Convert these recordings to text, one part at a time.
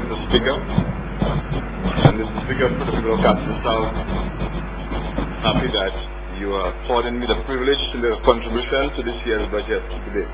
Mr. Speaker, and Mr. Speaker for the people of Castro South, happy that you are affording me the privilege to make a contribution to this year's budget today.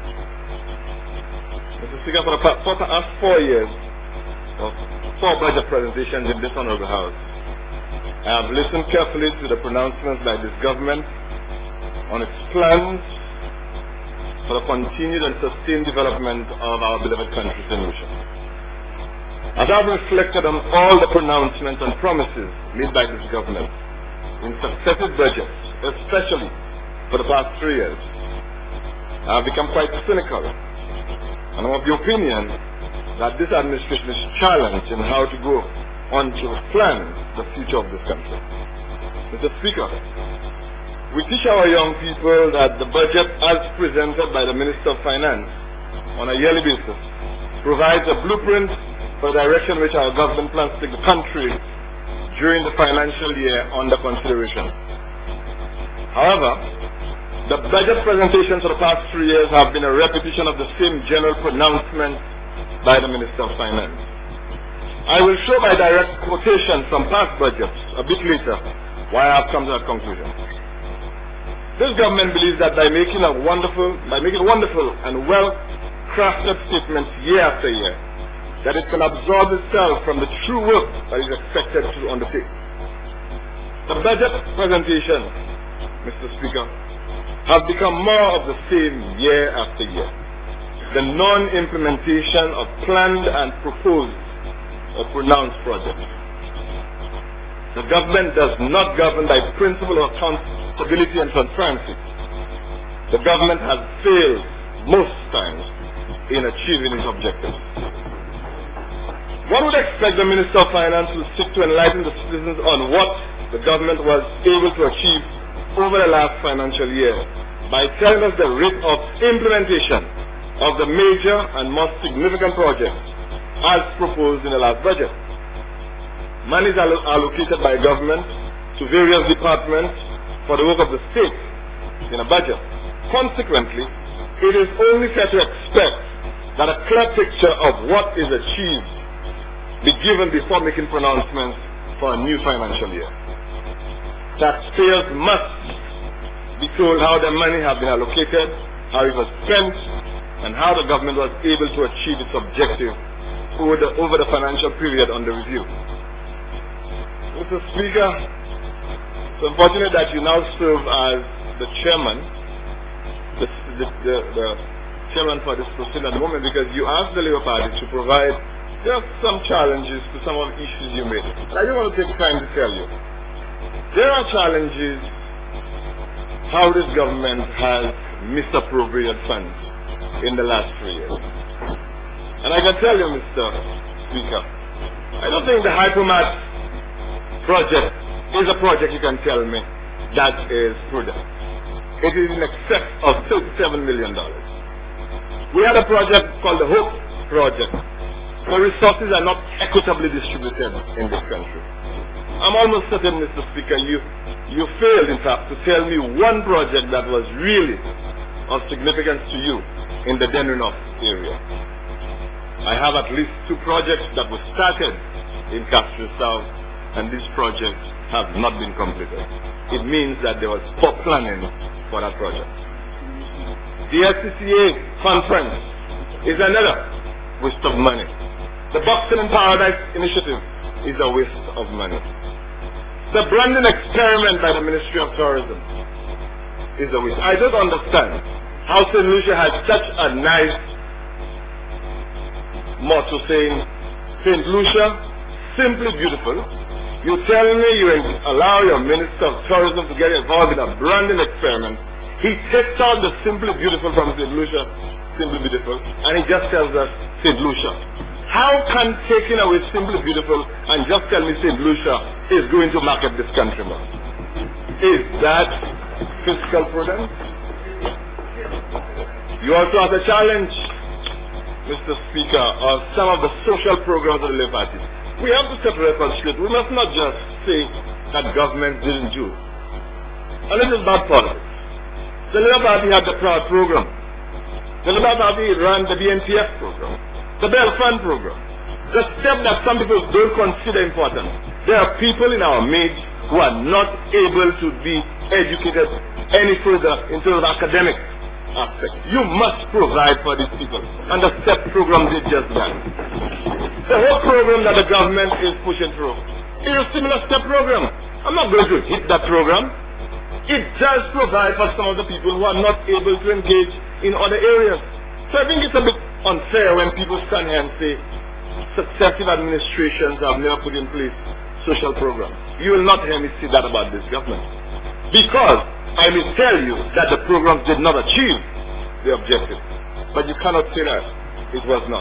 Mr. Speaker, for the past 4 years of 4 budget presentations in this honorable House, I have listened carefully to the pronouncements by this government on its plans for the continued and sustained development of our beloved country, St. Lucia. As I have reflected on all the pronouncements and promises made by this government in successive budgets, especially for the past 3 years, I have become quite cynical, and I'm of the opinion that this administration is challenged in how to go on to plan the future of this country. Mr. Speaker, we teach our young people that the budget as presented by the Minister of Finance on a yearly basis provides a blueprint for the direction which our government plans to take the country during the financial year under consideration. However, the budget presentations for the past 3 years have been a repetition of the same general pronouncement by the Minister of Finance. I will show by direct quotation from past budgets a bit later why I have come to that conclusion. This government believes that by making wonderful and well-crafted statements year after year, that it can absorb itself from the true work that is expected to undertake. The budget presentations, Mr. Speaker, have become more of the same year after year. The non-implementation of planned and proposed or pronounced projects. The government does not govern by principle of accountability and transparency. The government has failed most times in achieving its objectives. One would expect the Minister of Finance to seek to enlighten the citizens on what the government was able to achieve over the last financial year by telling us the rate of implementation of the major and most significant projects as proposed in the last budget. Money is allocated by government to various departments for the work of the state in a budget. Consequently, it is only fair to expect that a clear picture of what is achieved be given before making pronouncements for a new financial year. Taxpayers must be told how their money has been allocated, how it was spent, and how the government was able to achieve its objective over the financial period under review. Mr. Speaker, it's unfortunate that you now serve as the chairman, the chairman for this proceeding at the moment, because you asked the Labour Party to provide just some challenges to some of the issues you made. I just want to take time to tell you. There are challenges how this government has misappropriated funds in the last 3 years. And I can tell you, Mr. Speaker, I don't think the Hypermat project is a project you can tell me that is prudent. It is in excess of $37 million. We had a project called the Hope Project. The resources are not equitably distributed in this country. I'm almost certain, Mr. Speaker, you failed, in fact, to tell me one project that was really of significance to you in the Denrenough area. I have at least 2 projects that were started in Castro South, and these projects have not been completed. It means that there was poor planning for that project. The SCCA conference is another waste of money. The Boxing in Paradise initiative is a waste of money. The branding experiment by the Ministry of Tourism is a waste. I don't understand how St. Lucia has such a nice motto saying, St. Lucia, simply beautiful. You tell me you allow your Minister of Tourism to get involved in a branding experiment. He takes out the simply beautiful from St. Lucia, simply beautiful, and he just tells us St. Lucia. How can taking away simply beautiful and just tell me St. Lucia is going to market this country more? Is that fiscal prudence? You also have a challenge, Mr. Speaker, of some of the social programs of the Labour Party. We have to set records straight. We must not just say that government didn't do. And this is bad politics. The Labour Party had the Proud program. The Labour Party ran the BNPF program, the Bell Fund program. The step that some people don't consider important. There are people in our midst who are not able to be educated any further into the academic aspect. You must provide for these people. And the STEP program did just that. The whole program that the government is pushing through is a similar STEP program. I'm not going to hit that program. It does provide for some of the people who are not able to engage in other areas. So I think it's a bit unfair when people stand here and say successive administrations have never put in place social programs. You will not hear me say that about this government. Because I will tell you that the programs did not achieve the objective. But you cannot say that it was not.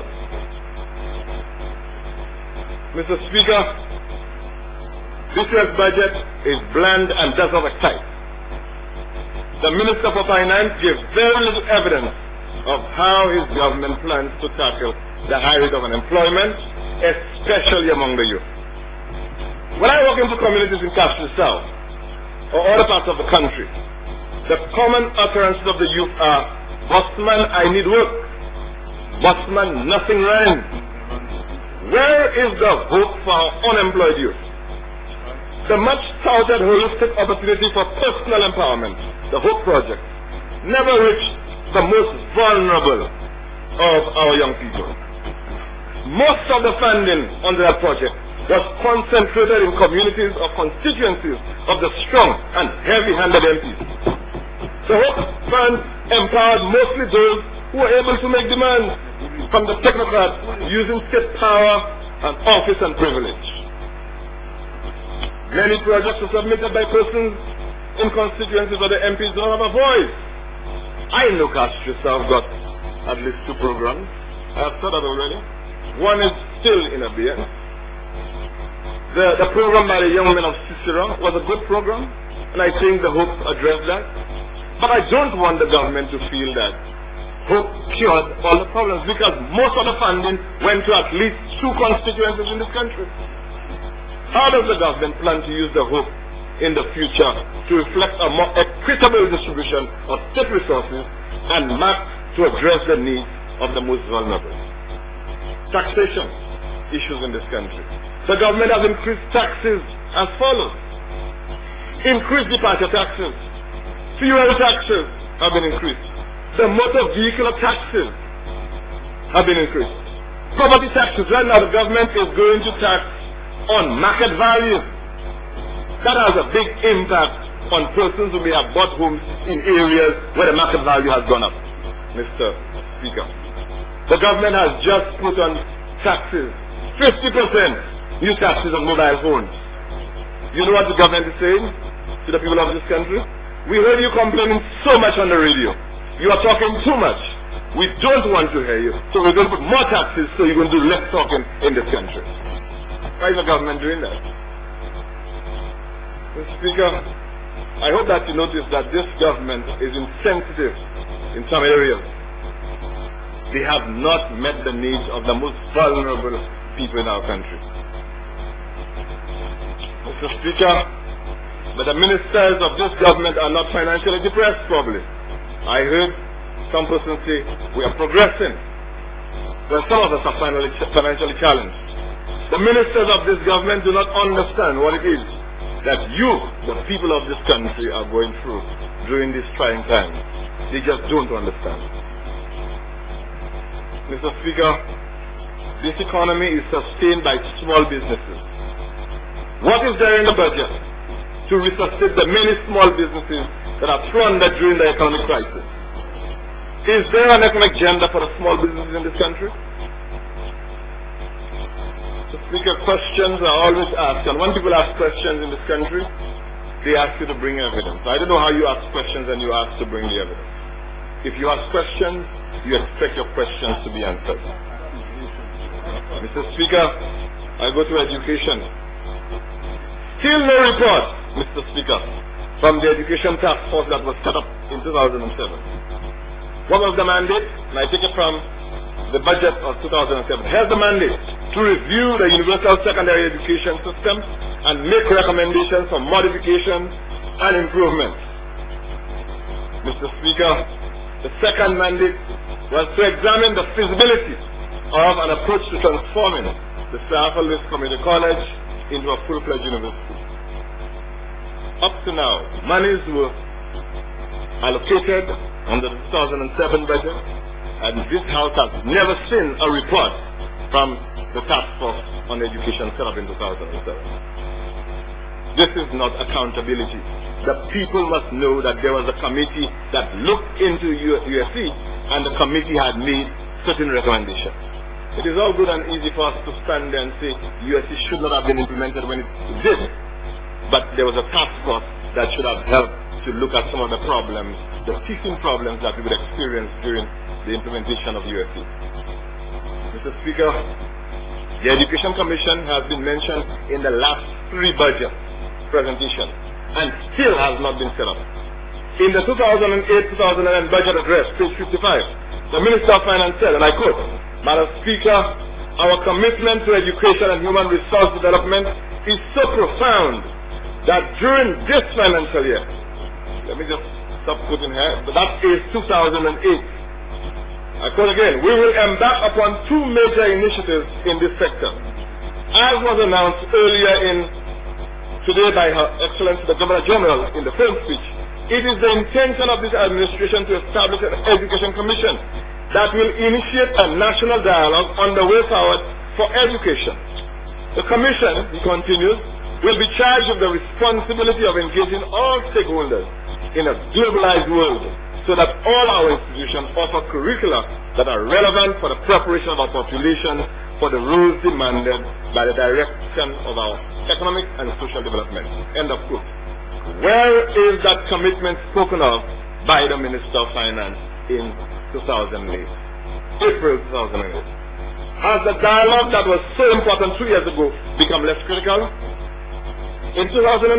Mr. Speaker, this year's budget is bland and does not excite. The Minister for Finance gave very little evidence of how his government plans to tackle the high rate of unemployment, especially among the youth. When I walk into communities in Castro South or other parts of the country, the common utterances of the youth are, "Bossman, I need work. Bossman, nothing rang." Where is the hope for our unemployed youth? The much touted holistic opportunity for personal empowerment, the HOPE project, never reached the most vulnerable of our young people. Most of the funding under that project was concentrated in communities or constituencies of the strong and heavy-handed MPs. The HOPE fund empowered mostly those who were able to make demands from the technocrats using state power and office and privilege. Many projects were submitted by persons in constituencies where the MPs don't have a voice. I know Castro South got at least 2 programs. I have said that already. One is still in abeyance. The program by the young men of Cicero was a good program, and I think the HOPE addressed that. But I don't want the government to feel that HOPE cured all the problems, because most of the funding went to at least 2 constituencies in this country. How does the government plan to use the HOPE in the future to reflect a more equitable distribution of state resources and map to address the needs of the most vulnerable? Taxation issues in this country. The government has increased taxes as follows. Increased departure taxes. Fuel taxes have been increased. The motor vehicle taxes have been increased. Property taxes. Right now the government is going to tax on market value. That has a big impact on persons who may have bought homes in areas where the market value has gone up, Mr. Speaker. The government has just put on taxes, 50% new taxes on mobile phones. You know what the government is saying to the people of this country? We heard you complaining so much on the radio. You are talking too much. We don't want to hear you. So we're going to put more taxes so you're going to do less talking in this country. Why is the government doing that? Mr. Speaker, I hope that you notice that this government is insensitive in some areas. They have not met the needs of the most vulnerable people in our country. Mr. Speaker, but the ministers of this government are not financially depressed, probably. I heard some persons say we are progressing, when some of us are financially challenged. The ministers of this government do not understand what it is that you, the people of this country, are going through during these trying times. They just don't understand. Mr. Speaker, this economy is sustained by small businesses. What is there in the budget to resuscitate the many small businesses that are thrown during the economic crisis? Is there an economic agenda for the small businesses in this country? Mr. Speaker, questions are always asked, and when people ask questions in this country, they ask you to bring evidence. I don't know how you ask questions and you ask to bring the evidence. If you ask questions, you expect your questions to be answered. Mr. Speaker, I go to education. Still no report, Mr. Speaker, from the Education Task Force that was set up in 2007. What was the mandate? And I take it from the budget of 2007. Here's the mandate: to review the universal secondary education system and make recommendations for modifications and improvements. Mr. Speaker, the second mandate was to examine the feasibility of an approach to transforming the staff of this community college into a full-fledged university. Up to now, monies were allocated under the 2007 budget, and this House has never seen a report from the task force on education set up in 2007. This is not accountability. The people must know that there was a committee that looked into USC, and the committee had made certain recommendations. It is all good and easy for us to stand there and say USC should not have been implemented when it did, but there was a task force that should have helped to look at some of the problems, the teething problems that we would experience during the implementation of USC. Mr. Speaker, the Education Commission has been mentioned in the last 3 budget presentations and still has not been set up. In the 2008-2009 budget address, page 55, the Minister of Finance said, and I quote, "Madam Speaker, our commitment to education and human resource development is so profound that during this financial year," let me just stop quoting here, but that is 2008. I quote again, "we will embark upon 2 major initiatives in this sector. As was announced earlier today by Her Excellency the Governor General in the first speech, it is the intention of this administration to establish an education commission that will initiate a national dialogue on the way forward for education. The commission," he continues, "will be charged with the responsibility of engaging all stakeholders in a globalized world so that all our institutions offer curricula that are relevant for the preparation of our population for the roles demanded by the direction of our economic and social development." End of quote. Where is that commitment spoken of by the Minister of Finance in 2008? April 2008. Has the dialogue that was so important 2 years ago become less critical? In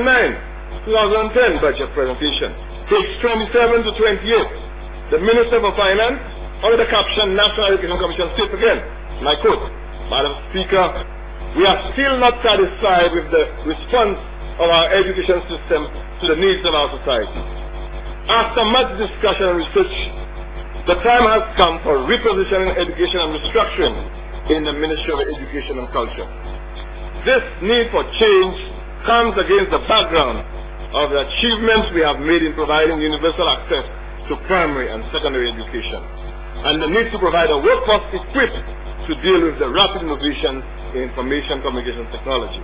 2009-2010 budget presentation, page 27 to 28, the Minister for Finance, under the caption National Education Commission, states again, and I quote, "Madam Speaker, we are still not satisfied with the response of our education system to the needs of our society. After much discussion and research, the time has come for repositioning education and restructuring in the Ministry of Education and Culture. This need for change comes against the background of the achievements we have made in providing universal access to primary and secondary education, and the need to provide a workforce equipped to deal with the rapid innovation in information communication technology.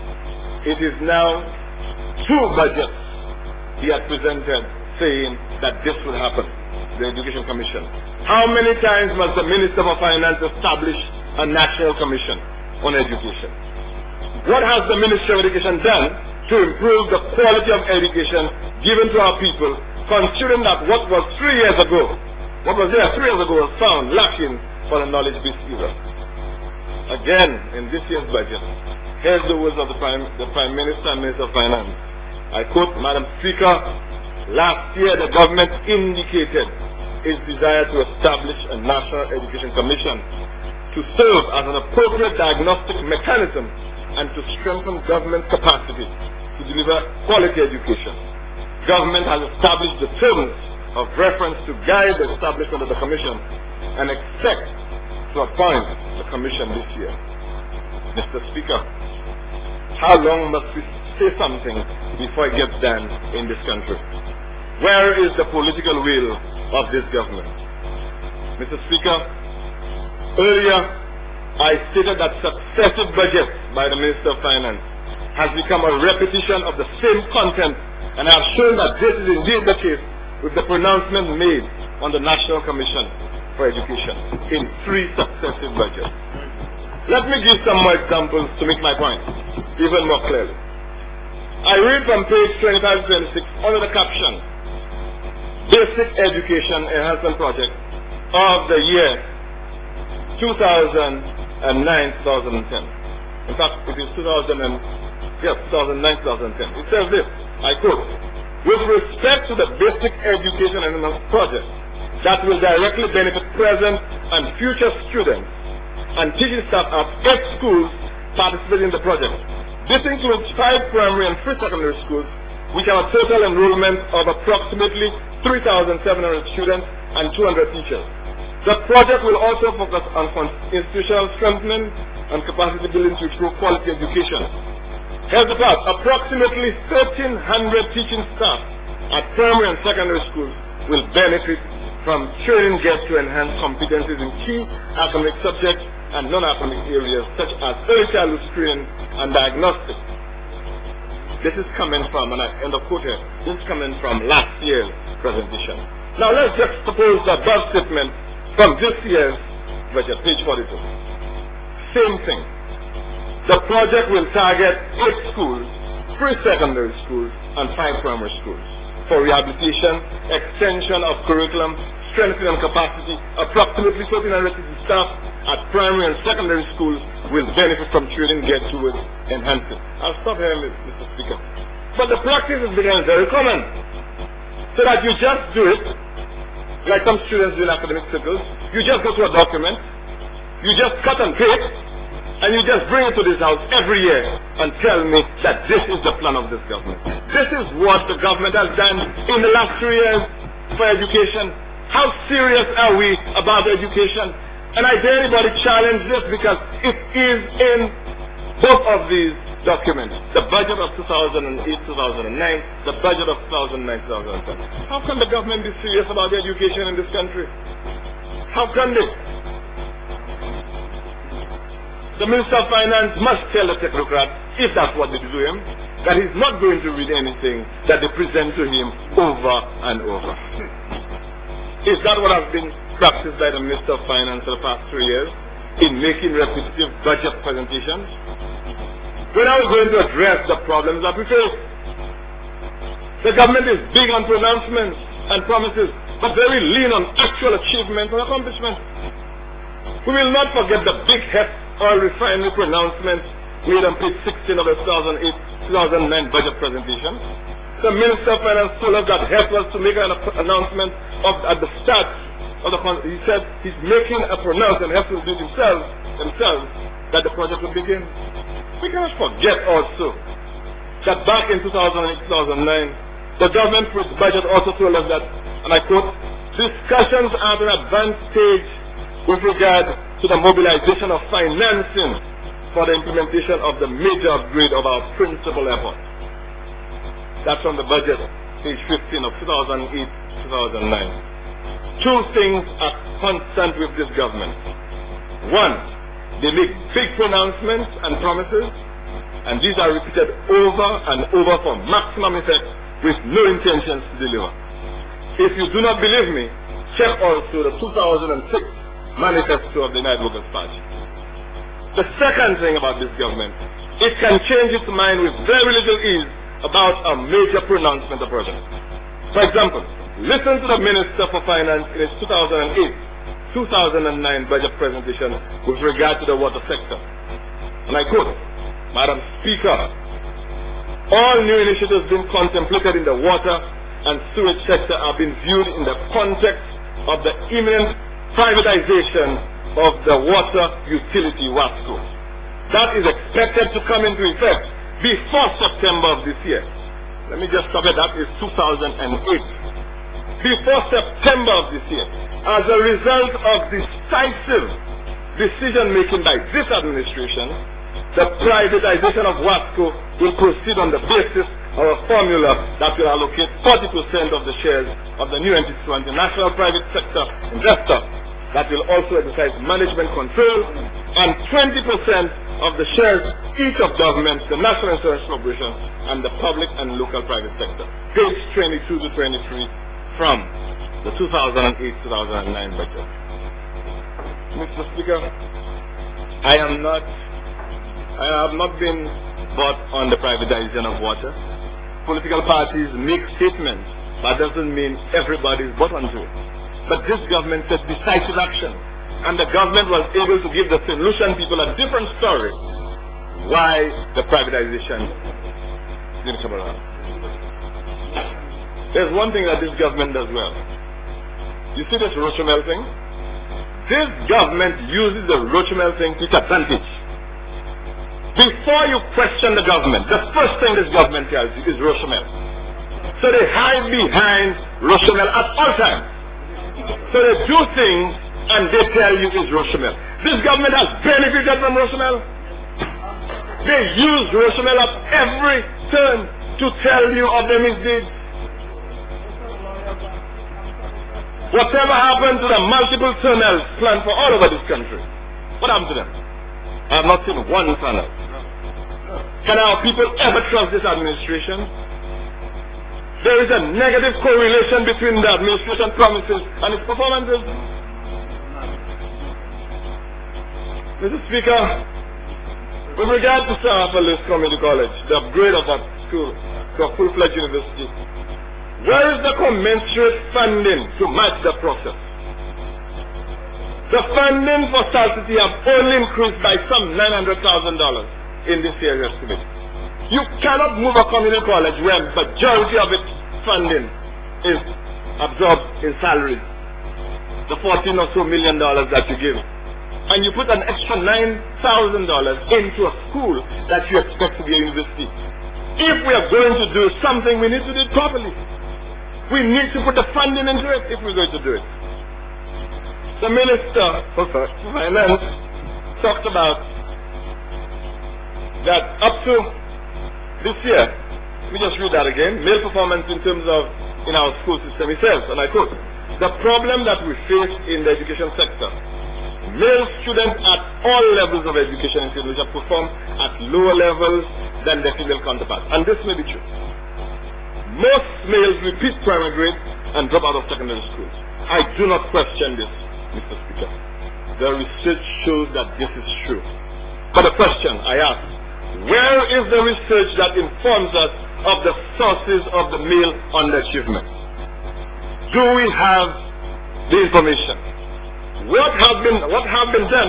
It is now 2 budgets he had presented saying that this will happen, the Education Commission. How many times must the Minister for Finance establish a national commission on education? What has the Ministry of Education done to improve the quality of education given to our people, considering that what was 3 years ago, what was there 3 years ago was found lacking for the knowledge-based era? Again, in this year's budget, here's the words of the Prime Minister and Minister of Finance. I quote, "Madam Speaker, last year the government indicated its desire to establish a National Education Commission to serve as an appropriate diagnostic mechanism and to strengthen government capacity to deliver quality education. Government has established the terms of reference to guide the establishment of the Commission and expects to appoint the Commission this year." Mr. Speaker, how long must we say something before it gets done in this country? Where is the political will of this government? Mr. Speaker, earlier I stated that successive budgets by the Minister of Finance has become a repetition of the same content, and I have shown that this is indeed the case with the pronouncement made on the National Commission for Education in 3 successive budgets. Let me give some more examples to make my point even more clearly. I read from page 25-26 under the caption, Basic Education Enhancement Project of the year 2009-2010. In fact, it is 2009-2010. It says this, I quote, "With respect to the Basic Education Enhancement Project that will directly benefit present and future students and teaching staff at 8 schools participating in the project. This includes 5 primary and 3 secondary schools, which have a total enrollment of approximately 3,700 students and 200 teachers. The project will also focus on institutional strengthening, and capacity building to improve quality education. Here's the part. Approximately 1,300 teaching staff at primary and secondary schools will benefit from training GET to enhance competencies in key academic subjects and non-academic areas such as early childhood screening and diagnostics. This is coming from, and I end of quote here, this is coming from last year's presentation. Now let's juxtapose the above statement from this year's budget, page 42. Same thing. The project will target 8 schools, 3 secondary schools, and 5 primary schools for rehabilitation, extension of curriculum, strengthening capacity. Approximately 1,400 teaching staff at primary and secondary schools will benefit from training GET towards enhancing. I'll stop here, Mr. Speaker. But the practice is becoming very common. So that you just do it, like some students do in academic circles, you just go to a document, you just cut and paste, and you just bring it to this house every year and tell me that this is the plan of this government. This is what the government has done in the last 3 years for education. How serious are we about education? And I dare anybody challenge this because it is in both of these documents. The budget of 2008-2009, the budget of 2009-2010. How can the government be serious about the education in this country? How can they? The Minister of Finance must tell the technocrats, if that's what they do to him, that he's not going to read anything that they present to him over and over. Is that what has been practiced by the Minister of Finance for the past 3 years in making repetitive budget presentations? When are we going to address the problems that we face? The government is big on pronouncements and promises, but very lean on actual achievements and accomplishments. We will not forget the big heft oil refinery pronouncements made on page 16 of the 2008-2009 budget presentation. The Minister of Finance told us that HEF was to make an announcement at the start of the contract. He said he's making a pronouncement, HEF will do it themselves, that the project will begin. We cannot forget also that back in 2008-2009, the government budget also told us that, and I quote, discussions are at an advanced stage with regard to the mobilization of financing for the implementation of the major upgrade of our principal airport. That's from the budget, page 15 of 2008-2009. 2 things are constant with this government. 1, they make big pronouncements and promises, and these are repeated over and over for maximum effect with no intentions to deliver. If you do not believe me, check also the 2006 manifesto of the United Workers' Party. The second thing about this government, it can change its mind with very little ease about a major pronouncement of project. For example, listen to the Minister for Finance in his 2008-2009 budget presentation with regard to the water sector. And I quote, Madam Speaker, all new initiatives being contemplated in the water and sewage sector are being viewed in the context of the imminent privatization of the water utility WASCO. That is expected to come into effect before September of this year. Let me just stop it. That is 2008. Before September of this year. As a result of decisive decision-making by this administration, the privatization of WASCO will proceed on the basis of a formula that will allocate 40% of the shares of the new entity to the national private sector investor that will also exercise management control, and 20% of the shares each of governments, the National Insurance Corporation, and the public and local private sector. Page 22 to 23 from the 2008-2009 budget. Mr. Speaker, I have not been bought on the privatization of water. Political parties make statements, that doesn't mean everybody is bought onto it. But this government said decisive action, and the government was able to give the solution people a different story why the privatization didn't come around. There's one thing that this government does well. You see this Rochemel thing? This government uses the Rochemel thing to its advantage. Before you question the government, the first thing this government tells you is Rochemel. So they hide behind Rochemel at all times. So they do things and they tell you is Rochemel. This government has benefited from Rosemel. They use Rosemel at every turn to tell you of their misdeeds. Whatever happened to the multiple tunnels planned for all over this country? What happened to them? I have not seen one tunnel. Can our people ever trust this administration? There is a negative correlation between the administration promises and its performances. Mr. Speaker, with regard to Sir Arthur Lewis Community College, the upgrade of that school to a full-fledged university, where is the commensurate funding to match the process? The funding for Salt City have only increased by some $900,000 in this year's estimate. You cannot move a community college where the majority of its funding is absorbed in salaries, the $14 or so million that you give. And you put an extra $9,000 into a school that you expect to be a university. If we are going to do something, we need to do it properly. We need to put the funding into it if we're going to do it. The Minister of Finance talked about that up to this year, let me just read that again, male performance in terms of in our school system. He says, and I quote, the problem that we face in the education sector, male students at all levels of education in Indonesia perform at lower levels than their female counterparts. And this may be true. Most males repeat primary grade and drop out of secondary schools. I do not question this, Mr. Speaker. The research shows that this is true. But the question I ask, where is the research that informs us of the sources of the male underachievement? Do we have the information? What have been done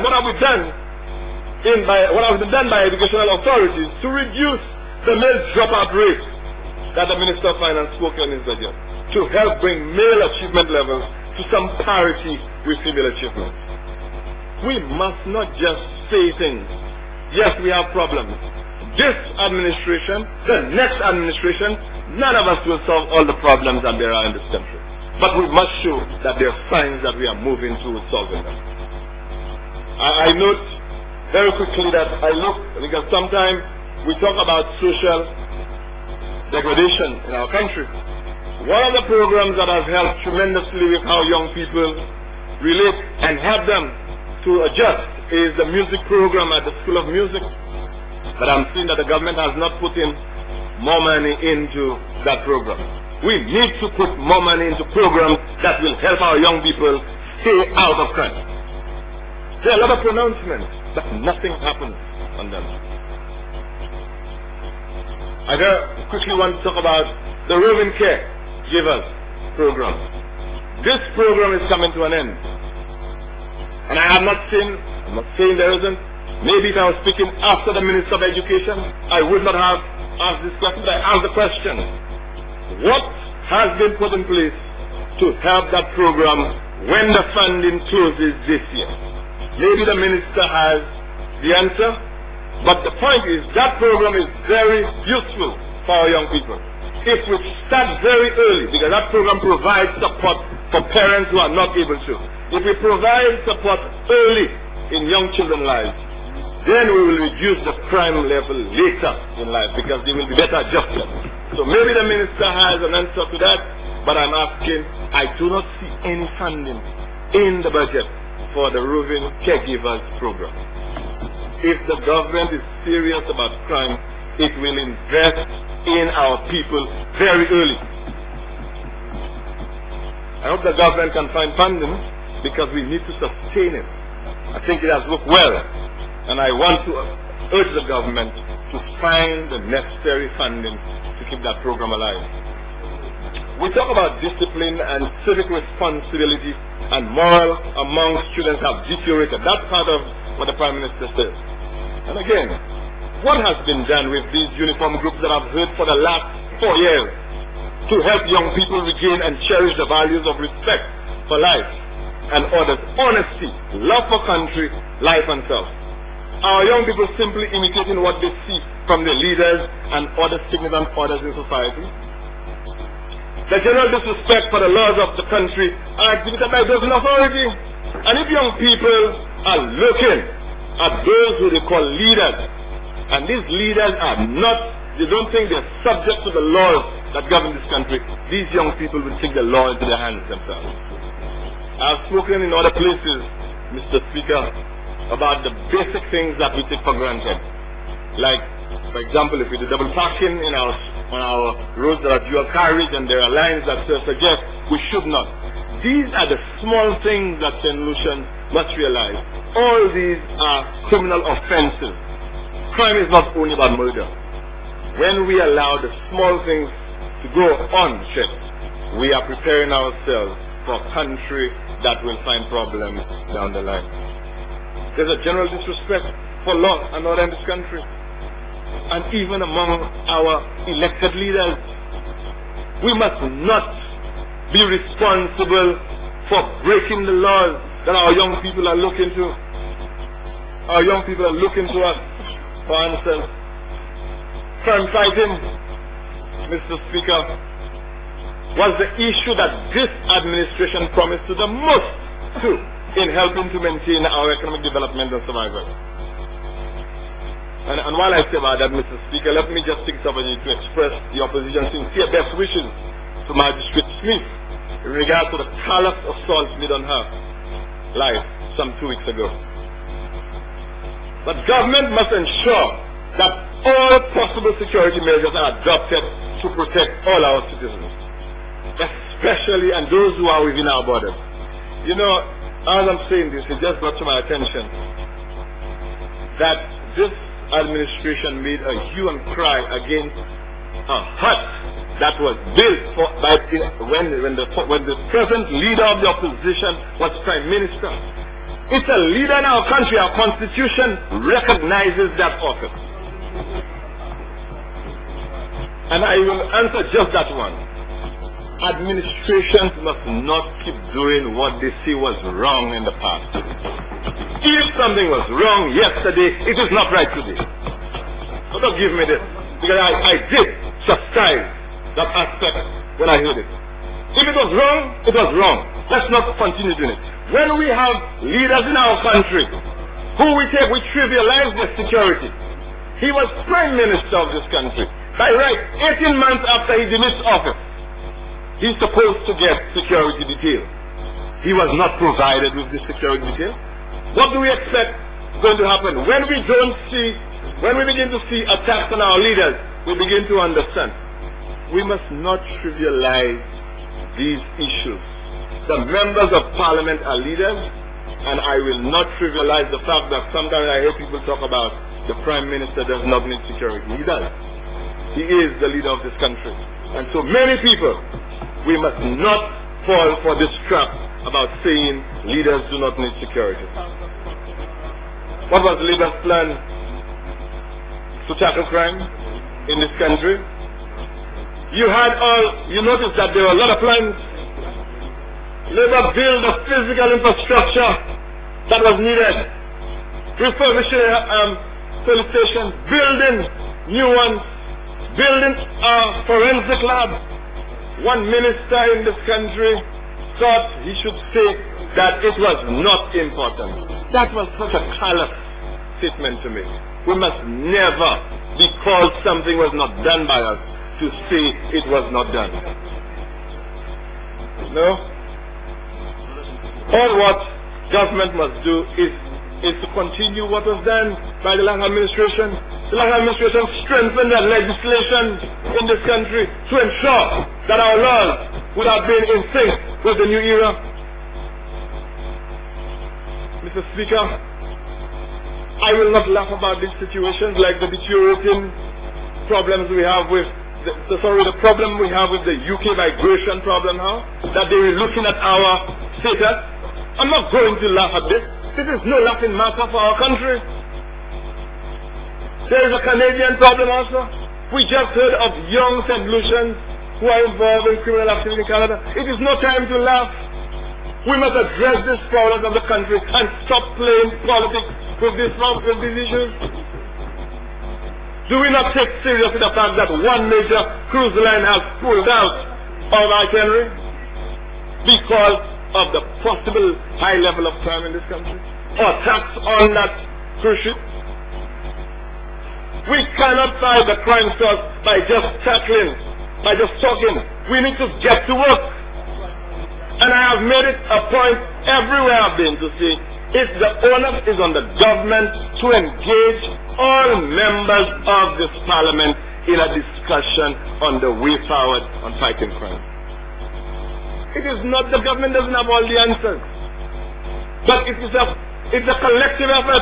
by educational authorities to reduce the male dropout rate that the Minister of Finance spoke on his budget, to help bring male achievement levels to some parity with female achievement? We must not just say things. Yes, we have problems. This administration, the next administration, none of us will solve all the problems that there are in this country. But we must show that there are signs that we are moving towards solving them. I note very quickly that because sometimes we talk about social degradation in our country. One of the programs that has helped tremendously with how young people relate and help them to adjust is the music program at the School of Music. But I'm seeing that the government has not put in more money into that program. We need to put more money into programs that will help our young people stay out of crime. There are a lot of pronouncements, but nothing happens on them. I quickly want to talk about the Roving Caregivers program. This program is coming to an end. And I'm not saying there isn't. Maybe if I was speaking after the Minister of Education, I would not have asked this question, but I asked the question. What has been put in place to help that program when the funding closes this year? Maybe the Minister has the answer, but the point is that program is very useful for our young people. If we start very early, because that program provides support for parents who are not able to. If we provide support early in young children's lives, then we will reduce the crime level later in life because they will be better adjusted. So maybe the Minister has an answer to that, but I'm asking, I do not see any funding in the budget for the Roving Caregivers program. If the government is serious about crime, it will invest in our people very early. I hope the government can find funding because we need to sustain it. I think it has worked well. And I want to urge the government to find the necessary funding to keep that program alive. We talk about discipline and civic responsibility and moral among students have deteriorated. That's part of what the Prime Minister says. And again, what has been done with these uniform groups that I've heard for the last 4 years to help young people regain and cherish the values of respect for life and others, honesty, love for country, life and self? Our young people simply imitating what they see from their leaders and other significant others in society. The general disrespect for the laws of the country are exhibited by those in authority. And if young people are looking at those who they call leaders. And these leaders are not, they don't think they're subject to the laws that govern this country. These young people will take the law into their hands themselves. I've spoken in other places, Mr. Speaker, about the basic things that we take for granted. Like, for example, if we do double parking on our roads that are dual carriage and there are lines that suggest we should not. These are the small things that St. Lucian must realize. All these are criminal offenses. Crime is not only about murder. When we allow the small things to go unchecked, we are preparing ourselves for a country that will find problems down the line. There's a general disrespect for law and order in this country. And even among our elected leaders, we must not be responsible for breaking the laws that our young people are looking to. Our young people are looking to us for answers. Crime fighting, Mr. Speaker, was the issue that this administration promised to the most to in helping to maintain our economic development and survival. And while I say about that, Mr. Speaker, let me just take this opportunity to express the opposition's sincere best wishes to Magistrate Smith in regard to the callous assault made on her life some 2 weeks ago. But government must ensure that all possible security measures are adopted to protect all our citizens, especially and those who are within our borders. You know, as I'm saying this, it just brought to my attention that this administration made a hue and cry against a hut that was built when the present leader of the opposition was Prime Minister. It's a leader in our country. Our Constitution recognizes that office. And I will answer just that one. Administrations must not keep doing what they say was wrong in the past. If something was wrong yesterday, it is not right today. So don't give me this, because I did chastise that aspect when I heard it. If it was wrong, it was wrong. Let's not continue doing it. When we have leaders in our country who we trivialize their security. He was Prime Minister of this country. By right, 18 months after he dismissed office, he's supposed to get security detail. He was not provided with the security detail. What do we expect going to happen? When we begin to see attacks on our leaders, we begin to understand. We must not trivialize these issues. The members of parliament are leaders, and I will not trivialize the fact that sometimes I hear people talk about the Prime Minister does not need security. He does. He is the leader of this country. And so many people, we must not fall for this trap about saying leaders do not need security. What was Labour's plan to tackle crime in this country? You noticed that there were a lot of plans. Labour built the physical infrastructure that was needed. Refurbishing police stations, building new ones, building a forensic lab. One minister in this country thought he should say that it was not important. That was such a callous statement to me. We must never, because something was not done by us, to say it was not done. No? All what government must do is to continue what was done by the Lang administration. The Lang administration strengthened the legislation in this country to ensure that our laws would have been in sync with the new era. Mr. Speaker, I will not laugh about these situations like the deteriorating problems we have with the problem we have with the UK migration problem now, that they were looking at our status. I'm not going to laugh at this. This is no laughing matter for our country. There is a Canadian problem also. We just heard of young St. Lucians who are involved in criminal activity in Canada. It is no time to laugh. We must address this problem of the country and stop playing politics with these issues. Do we not take seriously the fact that one major cruise line has pulled out of itinerary because of the possible high level of crime in this country? or tax on that cruise ship. We cannot fight the crime source by just tackling, by just talking. We need to get to work. And I have made it a point everywhere I've been to say, if the onus is on the government to engage all members of this parliament in a discussion on the way forward on fighting crime. It is not, the government doesn't have all the answers. But it's a collective effort.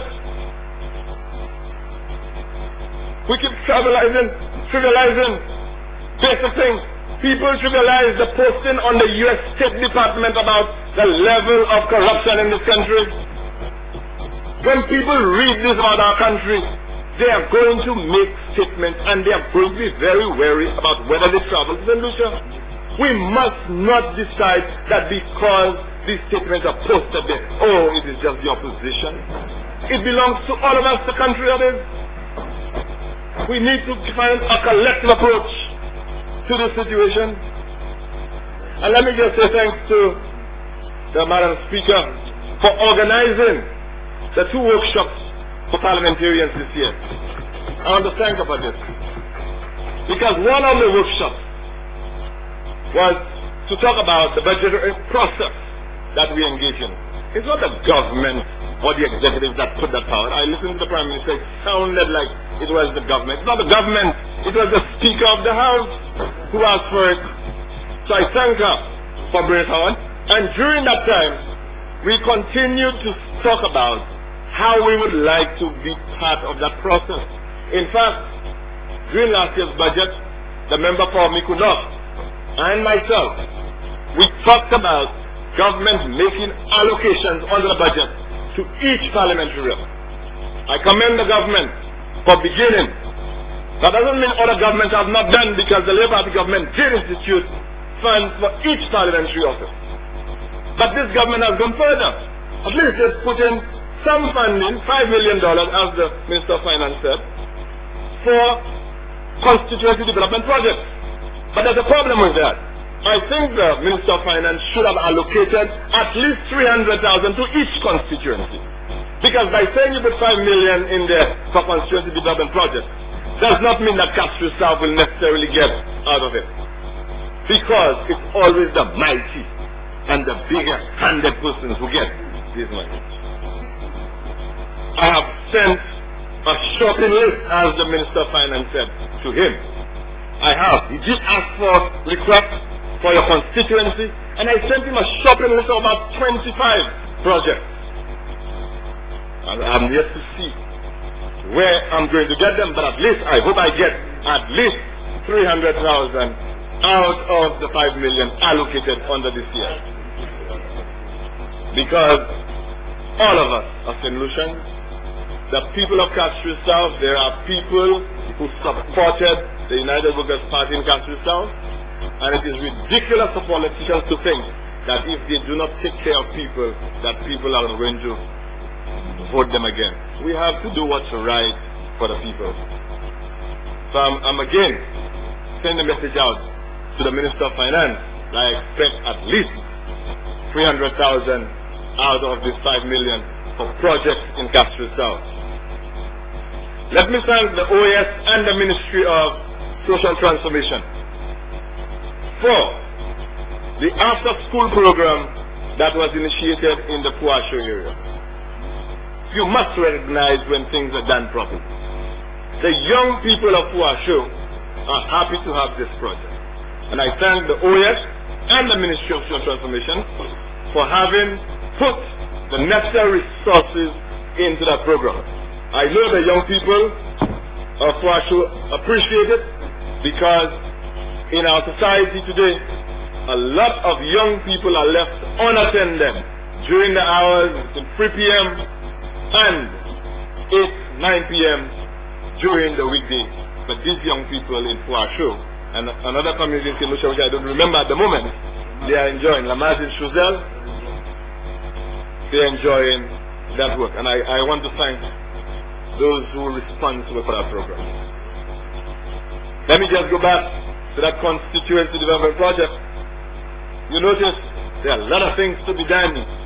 We keep trivializing basic things. People trivialize the posting on the U.S. State Department about the level of corruption in this country. When people read this about our country, they are going to make statements and they are going to be very wary about whether they travel to St. Lucia. We must not decide that because these statements are posted there, oh, it is just the opposition. It belongs to all of us, the country that is. We need to find a collective approach to this situation. And let me just say thanks to the Madam Speaker for organizing the 2 workshops for parliamentarians this year. I want to thank her for this. Because one of the workshops was to talk about the budgetary process that we engage in. It's not the government or the executive that put that power. I listened to the Prime Minister, it sounded like it was the government. It's not the government, it was the Speaker of the House who asked for it. So I thank her for bringing it on. And during that time, we continued to talk about how we would like to be part of that process. In fact, during last year's budget, the member for Mikunof and myself, we talked about government making allocations under the budget to each parliamentary rep. I commend the government for beginning. That doesn't mean other governments have not done, because the Labour Party government did institute funds for each parliamentary office. But this government has gone further. At least it's put in some funding, $5 million, as the Minister of Finance said, for constituency development projects. But there's a problem with that. I think the Minister of Finance should have allocated at least $300,000 to each constituency. Because by saying you put $5 million in there for constituency development projects, does not mean that Castro South will necessarily get out of it. Because it's always the mighty and the bigger handed persons who get these money. I have sent a shopping list, as the Minister of Finance said, to him. I have. He did ask for requests for your constituency, and I sent him a shopping list of about 25 projects. And I'm yet to see where I'm going to get them, but at least I hope I get at least 300,000 out of the 5 million allocated under this year. Because all of us are St. Lucians. The people of Castro South, there are people who supported the United Workers' Party in Castro South, and it is ridiculous for politicians to think that if they do not take care of people, that people are going to vote them again. We have to do what's right for the people. So I'm again sending a message out to the Minister of Finance that I expect at least 300,000 out of this 5 million for projects in Castro South. Let me thank the OAS and the Ministry of Social Transformation for the after-school program that was initiated in the Puasho area. You must recognize when things are done properly. The young people of Puasho are happy to have this project. And I thank the OAS and the Ministry of Social Transformation for having put the necessary resources into that program. I know the young people of Puasho appreciate it, because in our society today, a lot of young people are left unattended during the hours between 3 p.m. and 8, 9 p.m. during the weekday. But these young people in Puasho and another community in St. Lucia, which I don't remember at the moment, they are enjoying. Lamaz in Chouzelle, they are enjoying that work. And I want to thank those who are responsible for that program. Let me just go back to that constituency development project. You notice there are a lot of things to be done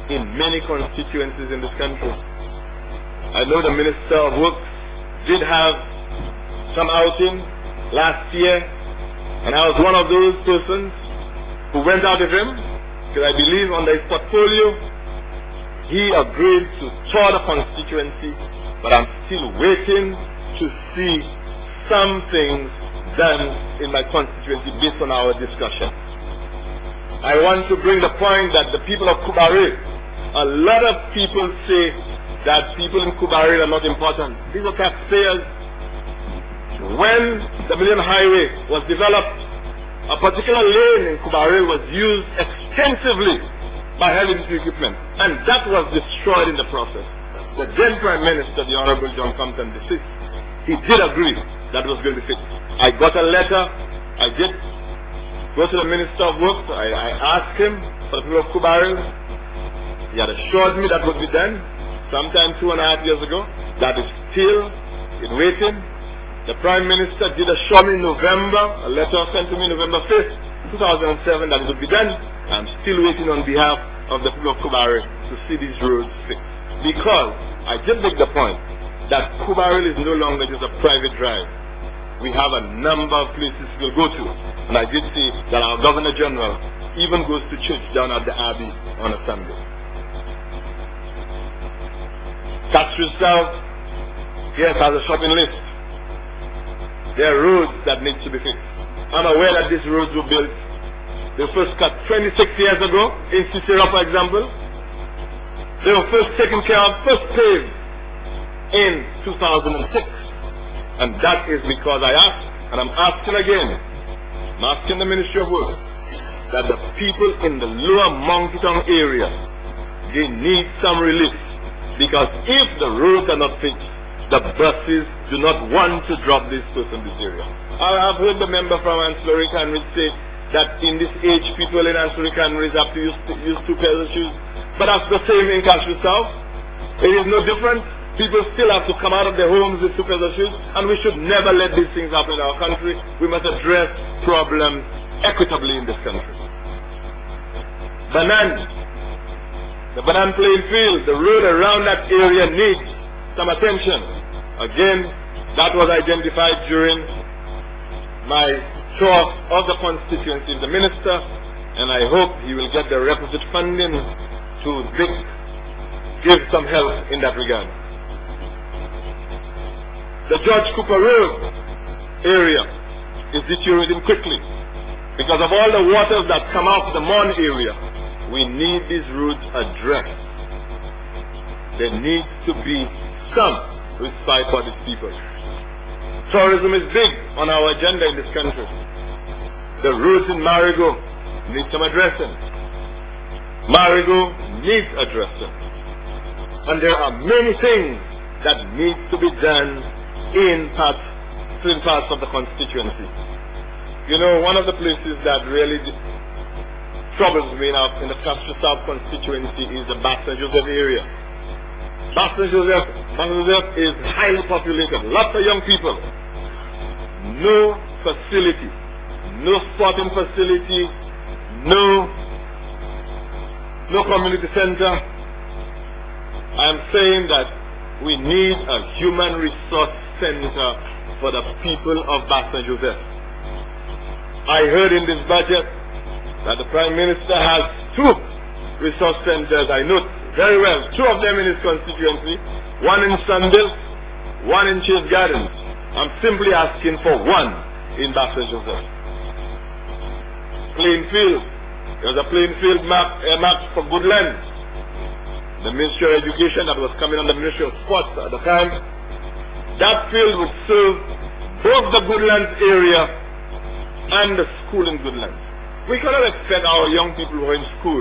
in many constituencies in this country. I know the Minister of Works did have some outing last year, and I was one of those persons who went out with him, because I believe under his portfolio, he agreed to tour the constituency, but I'm still waiting to see some things done in my constituency based on our discussion. I want to bring the point that the people of Kubaril, a lot of people say that people in Kubaril are not important. These are taxpayers. When the Million Highway was developed, a particular lane in Kubaril was used extensively by heavy equipment, and that was destroyed in the process. The then Prime Minister, the Honorable John Compton VI, he did agree that was going to be fixed. I got a letter. I did go to the Minister of Works. I asked him for the people of Kubaril. He had assured me that would be done sometime 2.5 years ago. That is still in waiting. The Prime Minister did assure me in November, a letter sent to me November 5th, 2007, that it would be done. I'm still waiting on behalf of the people of Kubaril to see these roads fixed. Because I did make the point that Kubaril is no longer just a private drive. We have a number of places we'll go to. And I did see that our Governor General even goes to church down at the Abbey on a Sunday. Tax Reserve, yes, has a shopping list. There are roads that need to be fixed. I'm aware that these roads were built. They were first cut 26 years ago in Cicero, for example. They were first taken care of, first paved in 2006. And that is because I asked, and I'm asking again, I'm asking the Ministry of Works, that the people in the lower Monkey Town area, they need some relief. Because if the roads are not fixed, the buses do not want to drop this person in this area. I have heard the member from Ancillary Canridge say that in this age, people in Ancillary Canridge have to use 2 pairs of shoes. But that's the same in Cashville South. It is no different. People still have to come out of their homes with 2 pairs of shoes, and we should never let these things happen in our country. We must address problems equitably in this country. The Banan playing field, the road around that area needs some attention. Again, that was identified during my tour of the constituency of the minister, and I hope he will get the requisite funding to give some help in that regard. The George Cooper Road area is deteriorating quickly because of all the waters that come out the Mon area. We need these roads addressed. There needs to be some respite for these people. Tourism is big on our agenda in this country. The roads in Marigot need some addressing. Marigot needs addressing. And there are many things that need to be done in certain parts of the constituency. You know, one of the places that really troubles me now in the Castro South constituency is the Bassa Joseph area. Bassa Joseph is highly populated, lots of young people. No facility, no sporting facility, no community center. I am saying that we need a human resource center for the people of Bassa Joseph. I heard in this budget that the Prime Minister has 2 resource centers. I know very well, 2 of them in his constituency, one in Sandil, one in Chase Gardens. I'm simply asking for one in Bassa Joseph. Plainfield, there's a Plainfield map for Goodlands. The Ministry of Education that was coming on the Ministry of Sports at the time, that field would serve both the Goodlands area and the school in Goodlands. We cannot expect our young people who are in school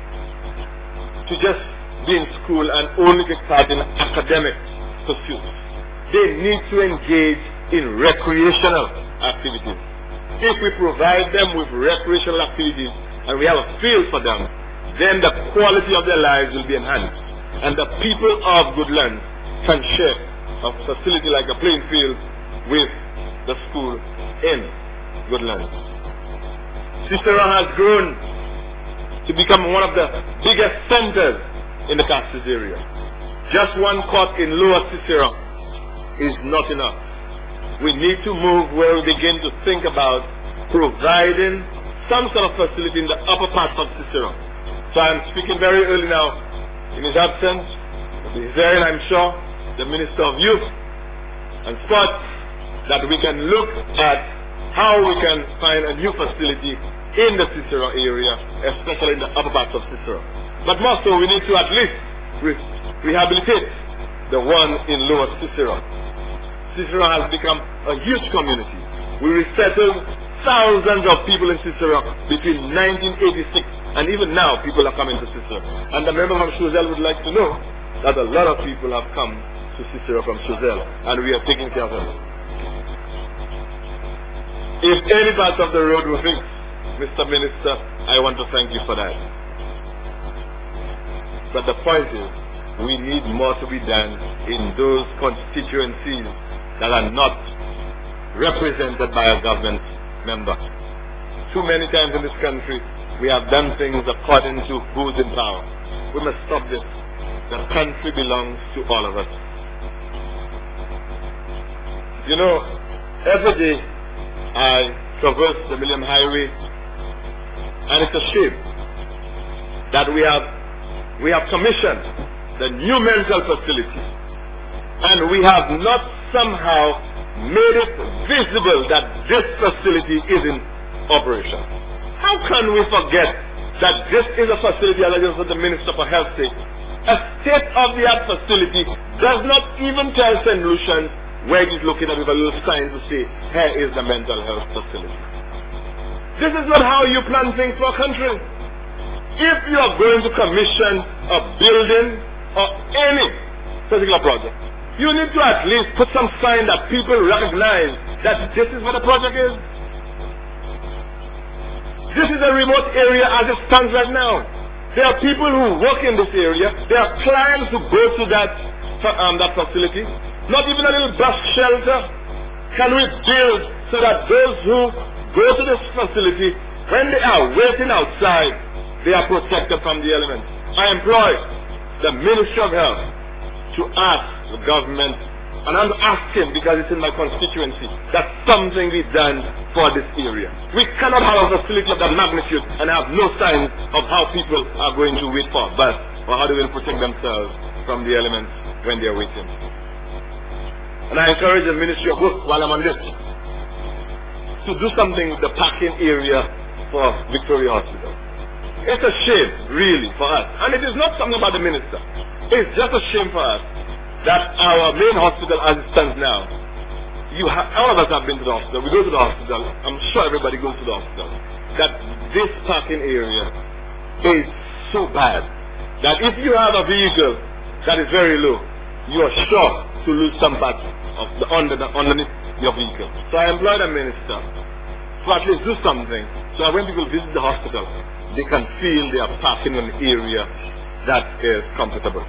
to just be in school and only take part in academic pursuits. They need to engage in recreational activities. If we provide them with recreational activities and we have a field for them, then the quality of their lives will be enhanced. And the people of Goodlands can share a facility like a playing field with the school in Goodlands. Cicero has grown to become one of the biggest centers in the Castries area. Just one court in Lower Cicero is not enough. We need to move where we begin to think about providing some sort of facility in the upper parts of Cicero. So I'm speaking very early now. In his absence, he's there, and I'm sure the Minister of Youth and Sports, that we can look at how we can find a new facility in the Cicero area, especially in the upper parts of Cicero. But more so, we need to at least rehabilitate the one in Lower Cicero. Cicero has become a huge community. We resettled thousands of people in Cicero between 1986 and even now people are coming to Cicero. And the member from Choiseul would like to know that a lot of people have come to Cicero from Choiseul, and we are taking care of them. If any part of the road will fix, Mr. Minister, I want to thank you for that. But the point is, we need more to be done in those constituencies that are not represented by a government member. Too many times in this country, we have done things according to who's in power. We must stop this. The country belongs to all of us. You know, every day I traverse the Millennium Highway, and it's a shame that we have commissioned the new mental facility, and we have not somehow made it visible that this facility is in operation. How can we forget that this is a facility, as I just heard the Minister for Health say, a state-of-the-art facility does not even tell St. Lucian where it is located with a little sign to say, here is the mental health facility. This is not how you plan things for a country. If you are going to commission a building or any particular project, you need to at least put some sign that people recognize that this is what the project is. This is a remote area as it stands right now. There are people who work in this area. There are clients who go to that facility. Not even a little bus shelter can we build so that those who go to this facility, when they are waiting outside, they are protected from the elements. I employ the Ministry of Health to ask the government, and I'm asking because it's in my constituency, that something be done for this area. We cannot have a facility of that magnitude and have no signs of how people are going to wait for a bus or how they will protect themselves from the elements when they are waiting. And I encourage the Ministry of Work, while I'm on this, to do something with the parking area for Victoria Hospital. It's a shame, really, for us. And it is not something about the minister. It's just a shame for us that our main hospital as it stands now, all of us have been to the hospital. We go to the hospital. I'm sure everybody goes to the hospital. That this parking area is so bad that if you have a vehicle that is very low, you are sure to lose some part of the underneath your vehicle. So I employ the minister to at least do something so that when people visit the hospital, they can feel they are parking in an area that is comfortable.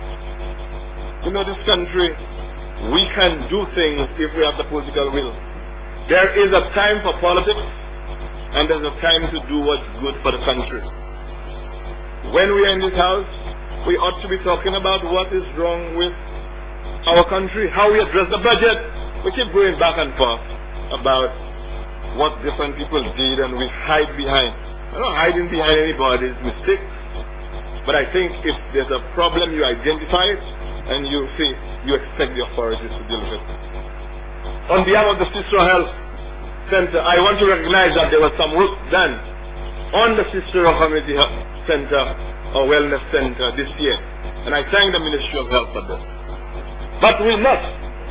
You know, this country, we can do things if we have the political will. There is a time for politics, and there's a time to do what's good for the country. When we are in this house, we ought to be talking about what is wrong with our country, how we address the budget. We keep going back and forth about what different people did, and we hide behind. I'm not hiding behind anybody's mistakes, but I think if there's a problem, you identify it, and you say you expect the authorities to deal with it. On behalf of the Cicero Health Center, I want to recognize that there was some work done on the Cicero Community Health Center or Wellness Center this year, and I thank the Ministry of Health for this. But we must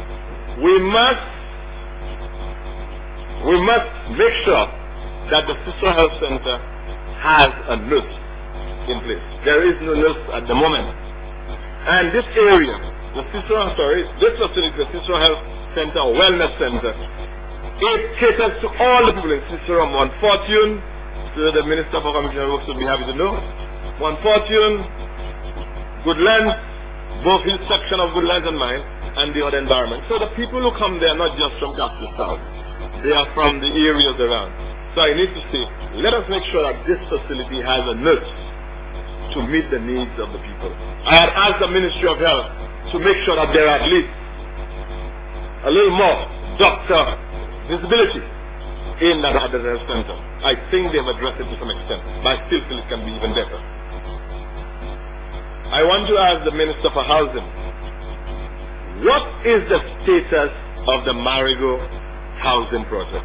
make sure that the Cicero Health Center has a nurse in place. There is no nurse at the moment. And this area, this facility, the Cicero Health Center or Wellness Center, it caters to all the people in Cicero. Mount Fortune, so the Minister for Community Works will be happy to know. Mount Fortune, Goodlands, both his section of Goodlands and mine, and the other environment. So the people who come there are not just from Castries South. They are from the areas around. So I need to say, let us make sure that this facility has a nurse to meet the needs of the people. I had asked the Ministry of Health to make sure that there are at least a little more doctor visibility in that health center. I think they've addressed it to some extent, but I still feel it can be even better. I want to ask the Minister for Housing, what is the status of the Marigo housing project?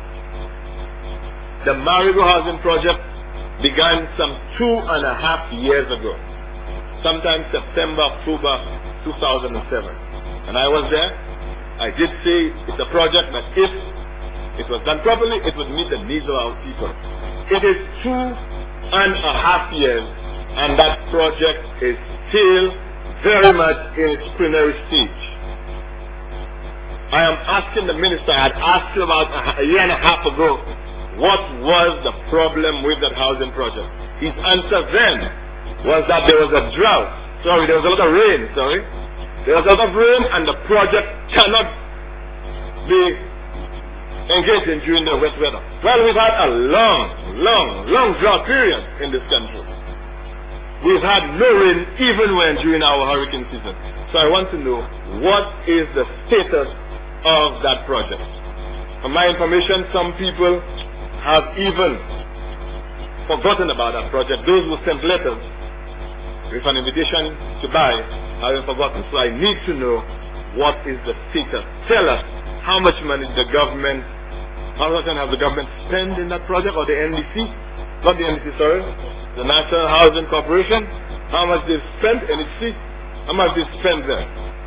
The Marigo housing project began some 2.5 years ago, sometime September, October 2007. And I was there. I did say it's a project that if it was done properly, it would meet the needs of our people. It is 2.5 years, and that project is still very much in its preliminary stage. I am asking the minister, I had asked him about a year and a half ago, what was the problem with that housing project? His answer then was that there was a drought. There was a lot of rain, There was a lot of rain, and the project cannot be engaged in during the wet weather. Well, we've had a long drought period in this country. We've had no rain even when during our hurricane season. So I want to know, what is the status of that project? For my information, some people have even forgotten about that project. Those who sent letters with an invitation to buy have forgotten. So I need to know, what is the status? Tell us, how much money the government, how much money has the government spent in that project, or the NDC? Not the NDC, sorry. The National Housing Corporation. How much they've spent, NHC? How much they've spent there?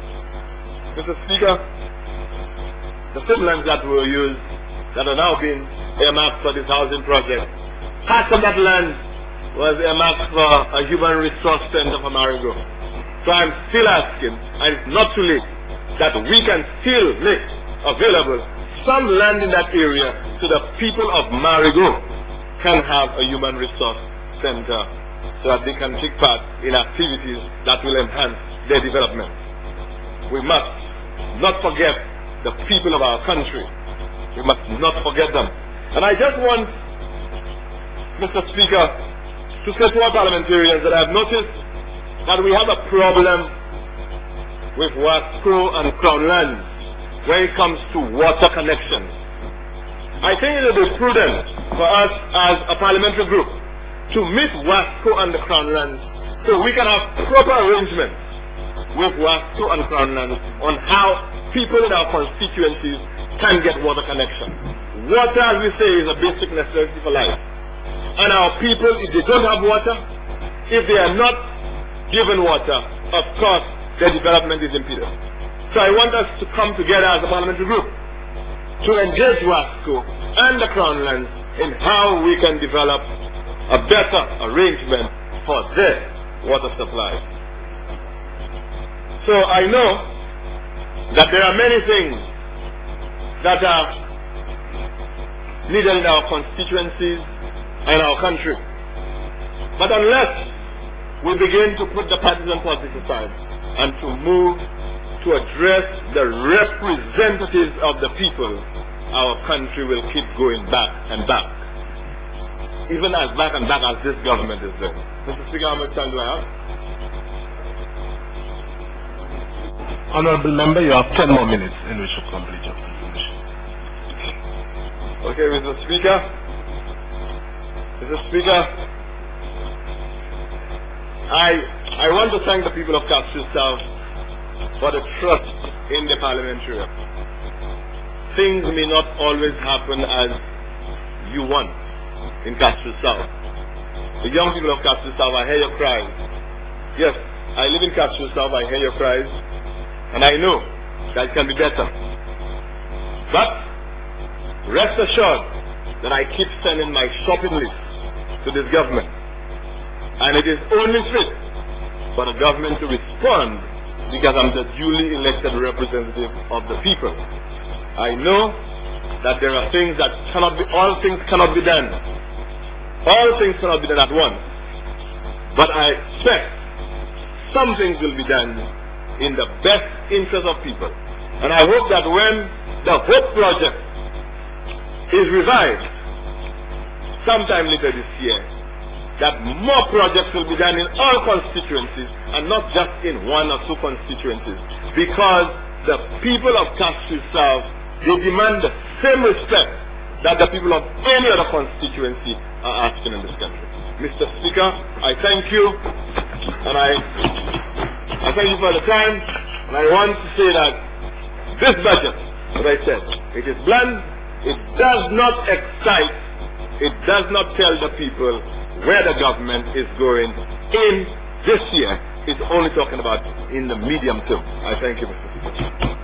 Mr. Speaker, the same lands that were used, that are now being earmarked for this housing project, part of that land was earmarked for a human resource center for Marigo. So I'm still asking, and it's not too late, that we can still make available some land in that area so the people of Marigo can have a human resource center so that they can take part in activities that will enhance their development. We must not forget the people of our country. We must not forget them. And I just want, Mr. Speaker, to say to our parliamentarians that I've noticed that we have a problem with Wasco and Crown Lands when it comes to water connections. I think it will be prudent for us as a parliamentary group to meet Wasco and the Crown Lands so we can have proper arrangements with Wasco and Crown Lands on how people in our constituencies can get water connection. Water, as we say, is a basic necessity for life. And our people, if they don't have water, if they are not given water, of course, their development is impeded. So I want us to come together as a parliamentary group to engage Wasco and the Crown Lands in how we can develop a better arrangement for their water supply. So I know that there are many things that are needed in our constituencies and our country. But unless we begin to put the partisan politics aside and to move to address the representatives of the people, our country will keep going back and back. Even as back and back as this government is doing. Mr. Speaker, how much time do I have? Honorable Member, you have 10 more minutes in which to complete your presentation. Okay, Mr. Speaker. Mr. Speaker, I want to thank the people of Castries South for the trust in the parliamentary. Things may not always happen as you want in Castries South. The young people of Castries South, I hear your cries. Yes, I live in Castries South, I hear your cries, and I know that it can be better. But rest assured that I keep sending my shopping list to this government. And it is only fit for the government to respond because I'm the duly elected representative of the people. I know that there are things that cannot be, all things cannot be done. All things cannot be done at once. But I expect some things will be done in the best interest of people. And I hope that when the Hope Project is revived sometime later this year, that more projects will be done in all constituencies and not just in one or two constituencies, because the people of Castries South, they demand the same respect that the people of any other constituency are asking in this country. Mr. Speaker, I thank you, and I thank you for the time, and I want to say that this budget, as I said, it is bland, it does not excite, it does not tell the people where the government is going in this year. It's only talking about in the medium term. I thank you, Mr. Speaker.